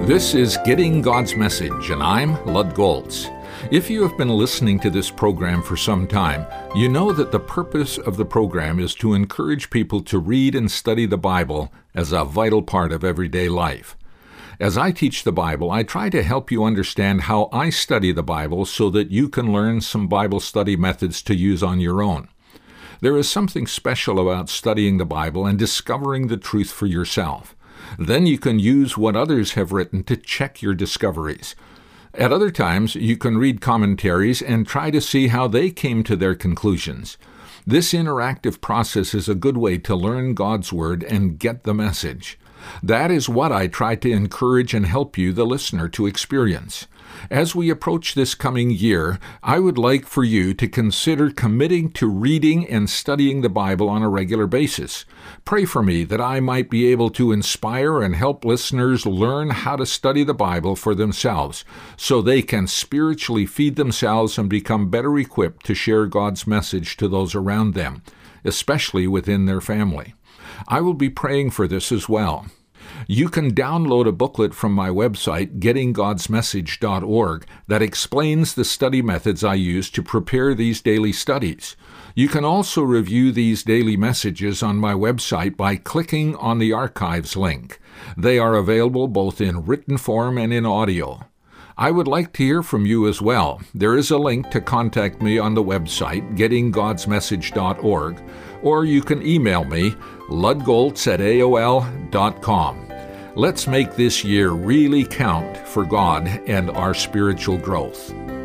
This is Getting God's Message, and I'm Lud Goltz. If you have been listening to this program for some time, you know that the purpose of the program is to encourage people to read and study the Bible as a vital part of everyday life. As I teach the Bible, I try to help you understand how I study the Bible so that you can learn some Bible study methods to use on your own. There is something special about studying the Bible and discovering the truth for yourself. Then you can use what others have written to check your discoveries. At other times, you can read commentaries and try to see how they came to their conclusions. This interactive process is a good way to learn God's Word and get the message. That is what I try to encourage and help you, the listener, to experience. As we approach this coming year, I would like for you to consider committing to reading and studying the Bible on a regular basis. Pray for me that I might be able to inspire and help listeners learn how to study the Bible for themselves, so they can spiritually feed themselves and become better equipped to share God's message to those around them, especially within their family. I will be praying for this as well. You can download a booklet from my website, gettinggodsmessage.org, that explains the study methods I use to prepare these daily studies. You can also review these daily messages on my website by clicking on the archives link. They are available both in written form and in audio. I would like to hear from you as well. There is a link to contact me on the website, gettinggodsmessage.org, or you can email me, ludgoltz@aol.com. Let's make this year really count for God and our spiritual growth.